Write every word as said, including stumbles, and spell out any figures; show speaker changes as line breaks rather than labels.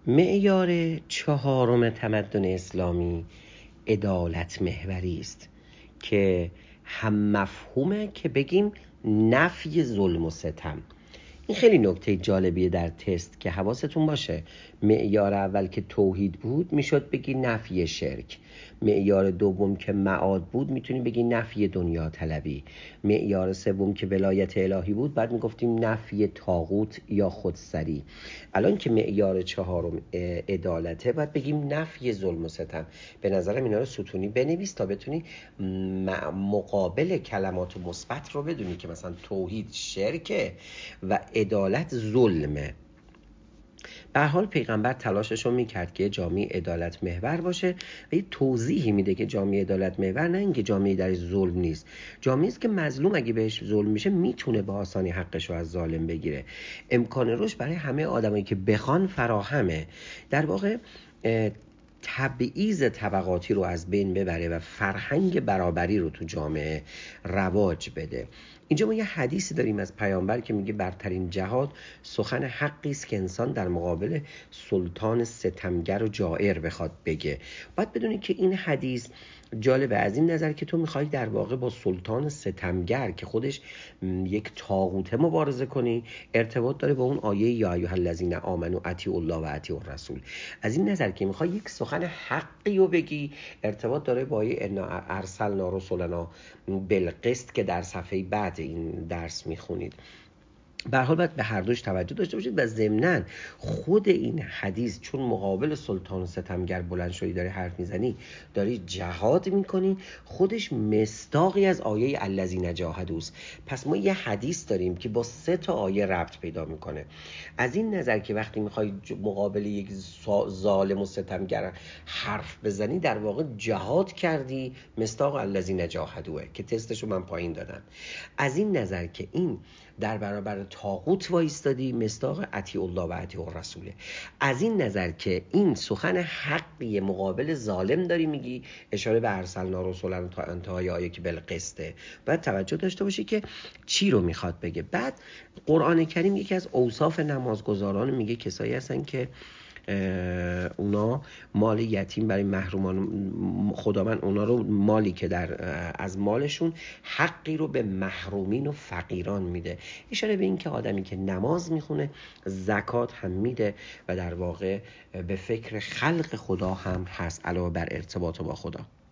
معیار چهارم تمدن اسلامی عدالت محوری است که هم مفهومه که بگیم نفی ظلم و ستم. این خیلی نکته جالبیه در تست که حواستون باشه. معیار اول که توحید بود میشد بگی نفی شرک، معیار دوم که معاد بود میتونی بگی نفی دنیا طلبی، معیار سوم که ولایت الهی بود بعد میگفتیم نفی طاغوت یا خودسری. الان که معیار چهارم عدالته باید بگیم نفی ظلم و ستم. به نظرم اینا رو ستونی بنویس تا بتونی مقابل کلمات مثبت رو بدونی که مثلا توحید شرکه و عدالت ظلمه. به هر حال پیغمبر تلاشش رو میکرد که جامعه عدالت محور باشه و یه توضیحی میده که جامعه عدالت محور نه اینکه جامعه در ظلم نیست، جامعه است که مظلوم اگه بهش ظلم میشه میتونه به آسانی حقش رو از ظالم بگیره. امکان رشد برای همه آدمایی که بخوان فراهمه. در واقع تبعیض طبقاتی رو از بین ببره و فرهنگ برابری رو تو جامعه رواج بده. اینجا ما یه حدیثی داریم از پیامبر که میگه برترین جهاد سخن حقی است که انسان در مقابل سلطان ستمگر و جائر بخواد بگه. باید بدونی که این حدیث جالبه از این نظر که تو میخوای در واقع با سلطان ستمگر که خودش یک طاغوته مبارزه کنی، ارتباط داره با اون آیه یا ایها الذین آمنوا اطیعوا الله و اطیعوا الرسول. از این نظر که میخوای یک سخن حقی رو بگی، ارتباط داره با آیه انا ارسلنا رسلنا بالقسط که در صفحه بعد این درس میخونید. به هر حال باید به هر دوش توجه داشته باشید و ضمناً خود این حدیث چون مقابل سلطان و ستمگر بلند شدی داری حرف میزنی، داری جهاد میکنی، خودش مصداقی از آیه الذین جاهدوا است. پس ما یه حدیث داریم که با سه تا آیه ربط پیدا میکنه. از این نظر که وقتی میخوای مقابل یک ظالم و ستمگر حرف بزنی در واقع جهاد کردی، مصداق الذین جاهدوا که تستشو من پایین دادم. از این نظر که این در برابر طاغوت وایستادی، مصداق اطیع الله و اطیع الرسول. از این نظر که این سخن حقی مقابل ظالم داری میگی، اشاره به ارسلنا رسولا تا انتهای آیه که بالقسطه. باید توجه داشته باشی که چی رو میخواد بگه. بعد قرآن کریم یکی از اوصاف نمازگزاران میگه کسایی هستن که اونا مال یتیم برای محرومان، خداوند اونا رو مالی که در از مالشون حقی رو به محرومین و فقیران میده. اشاره به این که آدمی که نماز میخونه زکات هم میده و در واقع به فکر خلق خدا هم هست علاوه بر ارتباط با خدا.